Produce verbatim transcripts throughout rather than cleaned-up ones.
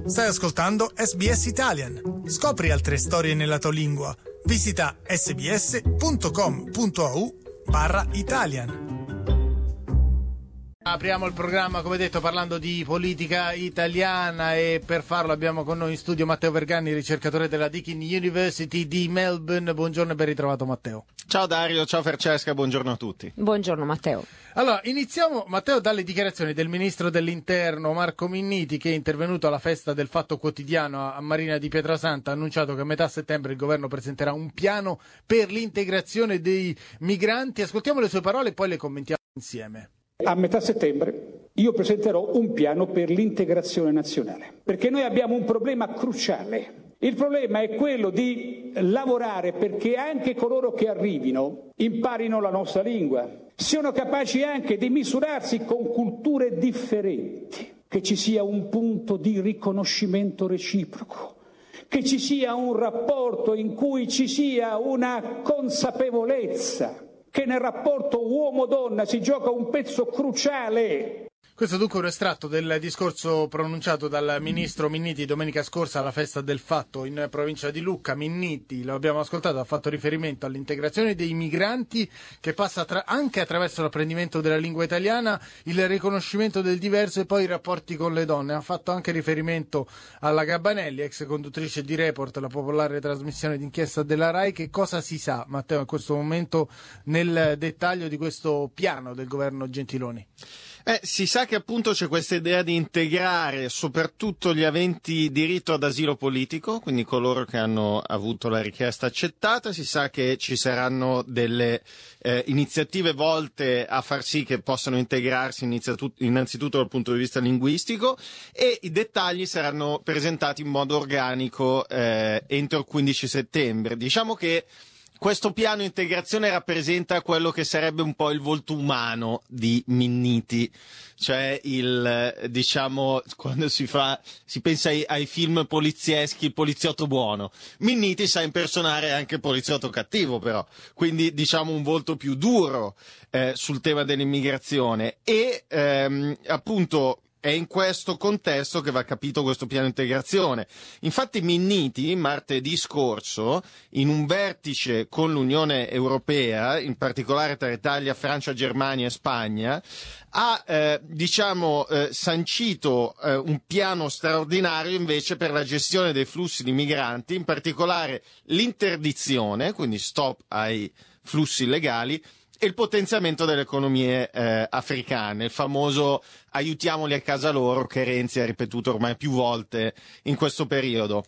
Stai ascoltando S B S Italian. Scopri altre storie nella tua lingua. Visita sbs.com.au barra Italian. Apriamo il programma, come detto, parlando di politica italiana, e per farlo abbiamo con noi in studio Matteo Verganni, ricercatore della Deakin University di Melbourne. Buongiorno e ben ritrovato, Matteo. Ciao Dario, ciao Francesca, buongiorno a tutti. Buongiorno Matteo. Allora, iniziamo, Matteo, dalle dichiarazioni del ministro dell'Interno Marco Minniti, che è intervenuto alla festa del Fatto Quotidiano a Marina di Pietrasanta. Ha annunciato che a metà settembre il governo presenterà un piano per l'integrazione dei migranti. Ascoltiamo le sue parole e poi le commentiamo insieme. A metà settembre io presenterò un piano per l'integrazione nazionale, perché noi abbiamo un problema cruciale. Il problema è quello di lavorare perché anche coloro che arrivino imparino la nostra lingua, siano capaci anche di misurarsi con culture differenti, che ci sia un punto di riconoscimento reciproco, che ci sia un rapporto in cui ci sia una consapevolezza che nel rapporto uomo-donna si gioca un pezzo cruciale. Questo dunque è un estratto del discorso pronunciato dal ministro Minniti domenica scorsa alla festa del Fatto in provincia di Lucca. Minniti, lo abbiamo ascoltato, ha fatto riferimento all'integrazione dei migranti, che passa tra- anche attraverso l'apprendimento della lingua italiana, il riconoscimento del diverso e poi i rapporti con le donne. Ha fatto anche riferimento alla Gabanelli, ex conduttrice di Report, la popolare trasmissione d'inchiesta della RAI. Che cosa si sa, Matteo, in questo momento nel dettaglio di questo piano del governo Gentiloni? Eh, si sa che appunto c'è questa idea di integrare soprattutto gli aventi diritto ad asilo politico, quindi coloro che hanno avuto la richiesta accettata. Si sa che ci saranno delle eh, iniziative volte a far sì che possano integrarsi innanzitutto dal punto di vista linguistico, e i dettagli saranno presentati in modo organico eh, entro il quindici settembre. Diciamo che questo piano integrazione rappresenta quello che sarebbe un po' il volto umano di Minniti, cioè il, diciamo, quando si fa, si pensa ai, ai film polizieschi, il poliziotto buono. Minniti sa impersonare anche il poliziotto cattivo, però, quindi diciamo un volto più duro eh, sul tema dell'immigrazione, e ehm, appunto è in questo contesto che va capito questo piano integrazione. Infatti Minniti martedì scorso, in un vertice con l'Unione Europea, in particolare tra Italia, Francia, Germania e Spagna, ha eh, diciamo eh, sancito eh, un piano straordinario invece per la gestione dei flussi di migranti, in particolare l'interdizione, quindi stop ai flussi illegali, e il potenziamento delle economie eh, africane, il famoso aiutiamoli a casa loro, che Renzi ha ripetuto ormai più volte in questo periodo.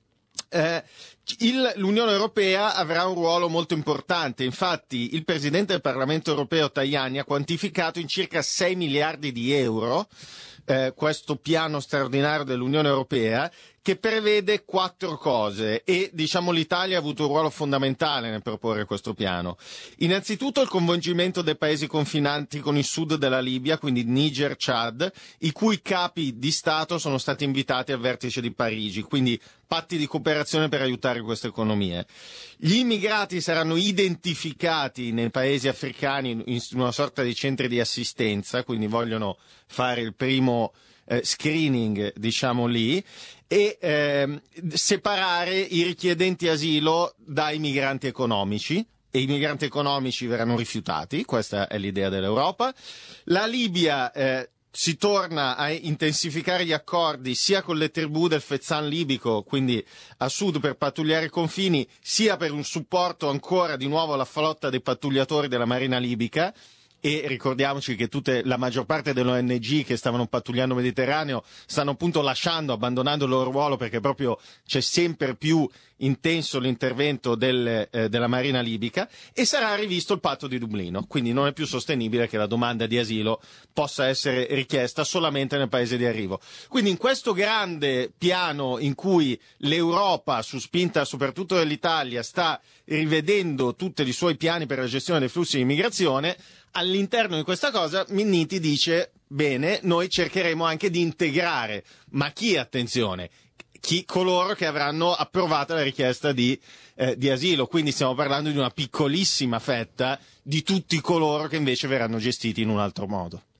Eh, il, L'Unione Europea avrà un ruolo molto importante. Infatti il Presidente del Parlamento Europeo Tajani ha quantificato in circa sei miliardi di euro eh, questo piano straordinario dell'Unione Europea, che prevede quattro cose, e diciamo l'Italia ha avuto un ruolo fondamentale nel proporre questo piano. Innanzitutto il coinvolgimento dei paesi confinanti con il sud della Libia, quindi Niger, Chad, i cui capi di Stato sono stati invitati al vertice di Parigi, quindi patti di cooperazione per aiutare queste economie. Gli immigrati saranno identificati nei paesi africani in una sorta di centri di assistenza, quindi vogliono fare il primo eh, screening, diciamo lì, e eh, separare i richiedenti asilo dai migranti economici, e i migranti economici verranno rifiutati. Questa è l'idea dell'Europa. La Libia eh, si torna a intensificare gli accordi sia con le tribù del Fezzan libico, quindi a sud, per pattugliare i confini, sia per un supporto ancora di nuovo alla flotta dei pattugliatori della Marina libica. E ricordiamoci che tutte, la maggior parte delle O N G che stavano pattugliando il Mediterraneo stanno appunto lasciando, abbandonando il loro ruolo, perché proprio c'è sempre più intenso l'intervento del, eh, della Marina libica, e sarà rivisto il patto di Dublino, quindi non è più sostenibile che la domanda di asilo possa essere richiesta solamente nel paese di arrivo. Quindi in questo grande piano in cui l'Europa, su spinta soprattutto dell'Italia, sta rivedendo tutti i suoi piani per la gestione dei flussi di immigrazione, all'interno di questa cosa Minniti dice: bene, noi cercheremo anche di integrare, ma chi, attenzione, chi, coloro che avranno approvato la richiesta di, eh, di asilo, quindi stiamo parlando di una piccolissima fetta di tutti coloro che invece verranno gestiti in un altro modo.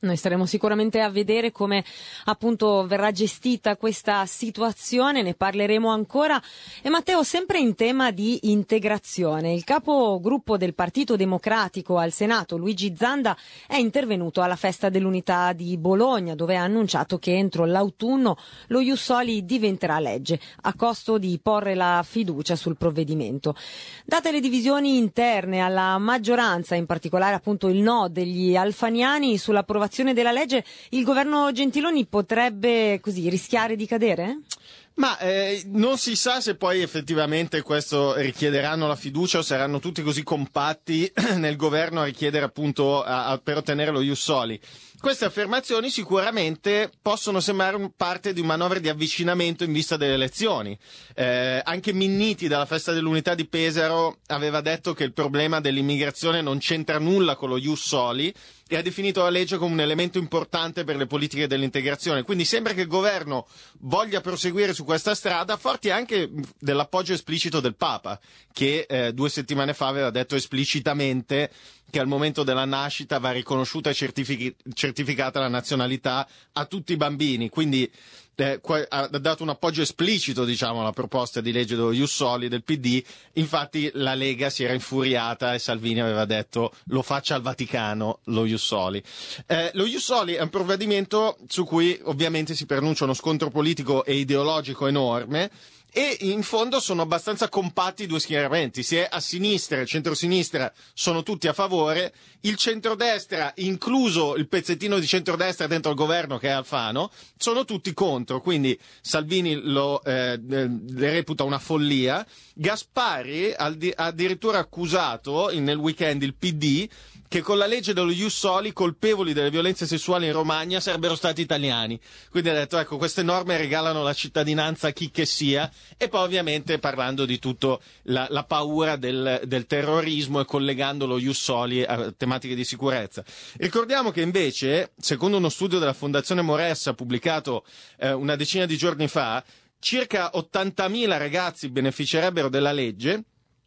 Noi staremo sicuramente a vedere come appunto verrà gestita questa situazione, ne parleremo ancora. E Matteo, sempre in tema di integrazione, il capogruppo del Partito Democratico al Senato, Luigi Zanda, è intervenuto alla Festa dell'Unità di Bologna, dove ha annunciato che entro l'autunno lo Ius Soli diventerà legge, a costo di porre la fiducia sul provvedimento. Date le divisioni interne alla maggioranza, in particolare appunto il no degli alfaniani sull'approvazione della legge, il governo Gentiloni potrebbe così rischiare di cadere? Ma eh, non si sa se poi effettivamente questo richiederanno la fiducia o saranno tutti così compatti nel governo a richiedere appunto a, a, per ottenere lo Ius Soli. Queste affermazioni sicuramente possono sembrare parte di un manovra di avvicinamento in vista delle elezioni. Eh, anche Minniti dalla Festa dell'Unità di Pesaro aveva detto che il problema dell'immigrazione non c'entra nulla con lo Ius Soli e ha definito la legge come un elemento importante per le politiche dell'integrazione. Quindi sembra che il governo voglia proseguire su questa strada, forti anche dell'appoggio esplicito del Papa, che eh, due settimane fa aveva detto esplicitamente che al momento della nascita va riconosciuta e certific- certificata la nazionalità a tutti i bambini. Quindi eh, qua- ha dato un appoggio esplicito, diciamo, alla proposta di legge dello Ius Soli del P D. Infatti la Lega si era infuriata e Salvini aveva detto lo faccia al Vaticano lo Ius Soli. Eh, lo Ius Soli è un provvedimento su cui ovviamente si preannuncia uno scontro politico e ideologico enorme, e in fondo sono abbastanza compatti i due schieramenti, sia a sinistra e il centrosinistra sono tutti a favore, il centrodestra, incluso il pezzettino di centrodestra dentro il governo che è Alfano, sono tutti contro, quindi Salvini lo eh, le reputa una follia. Gaspari ha addirittura accusato nel weekend il P D che con la legge dello Ius Soli colpevoli delle violenze sessuali in Romagna sarebbero stati italiani. Quindi ha detto, ecco, queste norme regalano la cittadinanza a chi che sia, e poi ovviamente parlando di tutto la, la paura del, del terrorismo e collegando lo Ius Soli a tematiche di sicurezza. Ricordiamo che invece, secondo uno studio della Fondazione Moressa pubblicato eh, una decina di giorni fa, circa ottantamila ragazzi beneficerebbero della legge,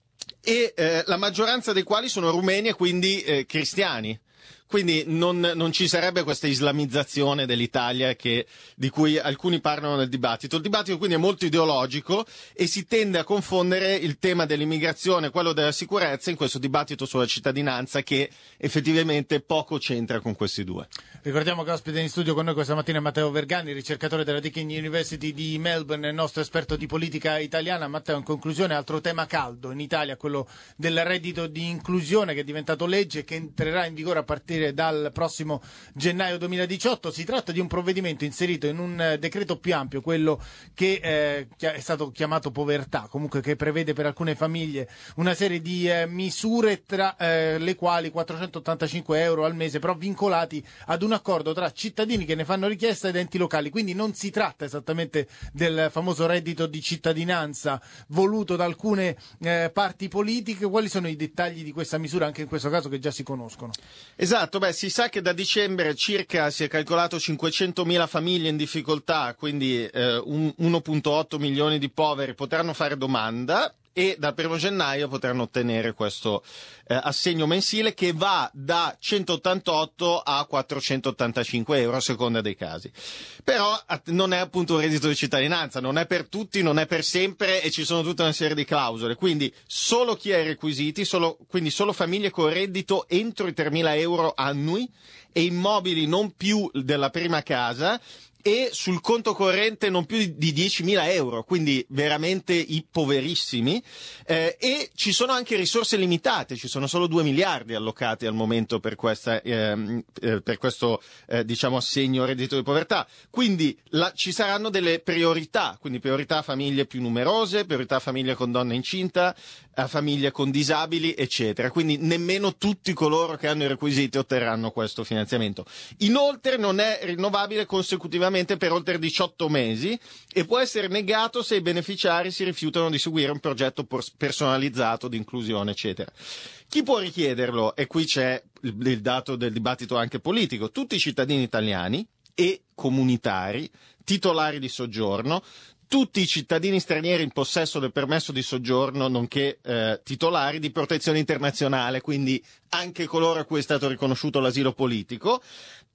e eh, la maggioranza dei quali sono rumeni e quindi eh, cristiani. Quindi non, non ci sarebbe questa islamizzazione dell'Italia che, di cui alcuni parlano nel dibattito. Il dibattito quindi è molto ideologico e si tende a confondere il tema dell'immigrazione e quello della sicurezza in questo dibattito sulla cittadinanza, che effettivamente poco c'entra con questi due. Ricordiamo che ospite in studio con noi questa mattina è Matteo Vergani, ricercatore della Deakin University di Melbourne, il nostro esperto di politica italiana. Matteo, in conclusione, altro tema caldo in Italia, quello del reddito di inclusione, che è diventato legge e che entrerà in vigore a partire dal prossimo gennaio duemiladiciotto. Si tratta di un provvedimento inserito in un decreto più ampio, quello che eh, è stato chiamato povertà, comunque che prevede per alcune famiglie una serie di eh, misure, tra eh, le quali quattrocentottantacinque euro al mese, però vincolati ad un accordo tra cittadini che ne fanno richiesta ed enti locali. Quindi non si tratta esattamente del famoso reddito di cittadinanza voluto da alcune eh, parti politiche. Quali sono i dettagli di questa misura, anche in questo caso, che già si conoscono? Esatto. Beh, si sa che da dicembre circa si è calcolato cinquecentomila famiglie in difficoltà, quindi eh, un, uno virgola otto milioni di poveri potranno fare domanda, e dal primo gennaio potranno ottenere questo eh, assegno mensile che va da centottantotto a quattrocentottantacinque euro a seconda dei casi. Però non è appunto un reddito di cittadinanza, non è per tutti, non è per sempre, e ci sono tutta una serie di clausole, quindi solo chi ha i requisiti, solo, quindi solo famiglie con reddito entro i tremila euro annui e immobili non più della prima casa, e sul conto corrente non più di diecimila euro, quindi veramente i poverissimi, eh, e ci sono anche risorse limitate, ci sono solo due miliardi allocati al momento per questa, eh, eh, per questo eh, diciamo assegno reddito di povertà, quindi la, ci saranno delle priorità, quindi priorità a famiglie più numerose, priorità a famiglie con donne incinta, a famiglie con disabili, eccetera, quindi nemmeno tutti coloro che hanno i requisiti otterranno questo finanziamento. Inoltre non è rinnovabile consecutivamente per oltre diciotto mesi e può essere negato se i beneficiari si rifiutano di seguire un progetto personalizzato di inclusione, eccetera. Chi può richiederlo? E qui c'è il, il dato del dibattito anche politico. Tutti i cittadini italiani e comunitari, titolari di soggiorno, tutti i cittadini stranieri in possesso del permesso di soggiorno, nonché eh, titolari di protezione internazionale, quindi anche coloro a cui è stato riconosciuto l'asilo politico,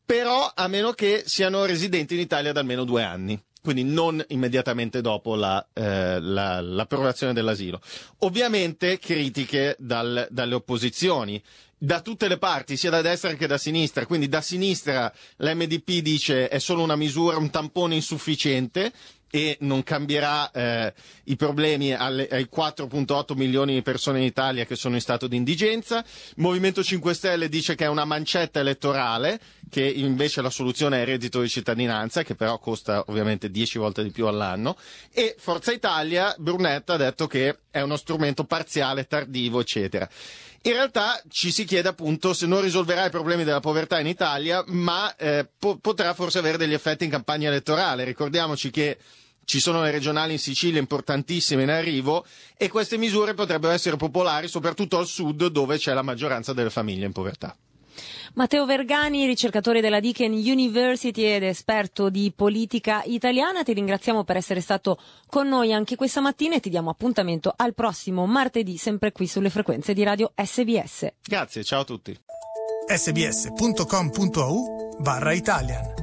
però a meno che siano residenti in Italia da almeno due anni. Quindi non immediatamente dopo la, eh, la, l'approvazione dell'asilo. Ovviamente critiche dal, dalle opposizioni, da tutte le parti, sia da destra che da sinistra. Quindi da sinistra l'M D P dice è solo una misura, un tampone insufficiente e non cambierà eh, i problemi alle, ai quattro virgola otto milioni di persone in Italia che sono in stato di indigenza. Movimento cinque Stelle dice che è una mancetta elettorale, che invece la soluzione è il reddito di cittadinanza, che però costa ovviamente dieci volte di più all'anno, e Forza Italia, Brunetta, ha detto che è uno strumento parziale, tardivo, eccetera. In realtà ci si chiede appunto se non risolverà i problemi della povertà in Italia, ma eh, po- potrà forse avere degli effetti in campagna elettorale. Ricordiamoci che ci sono le regionali in Sicilia importantissime in arrivo e queste misure potrebbero essere popolari soprattutto al sud, dove c'è la maggioranza delle famiglie in povertà. Matteo Vergani, ricercatore della Deakin University ed esperto di politica italiana, ti ringraziamo per essere stato con noi anche questa mattina e ti diamo appuntamento al prossimo martedì, sempre qui sulle frequenze di Radio S B S. Grazie, ciao a tutti. sbs punto com punto a u barra Italian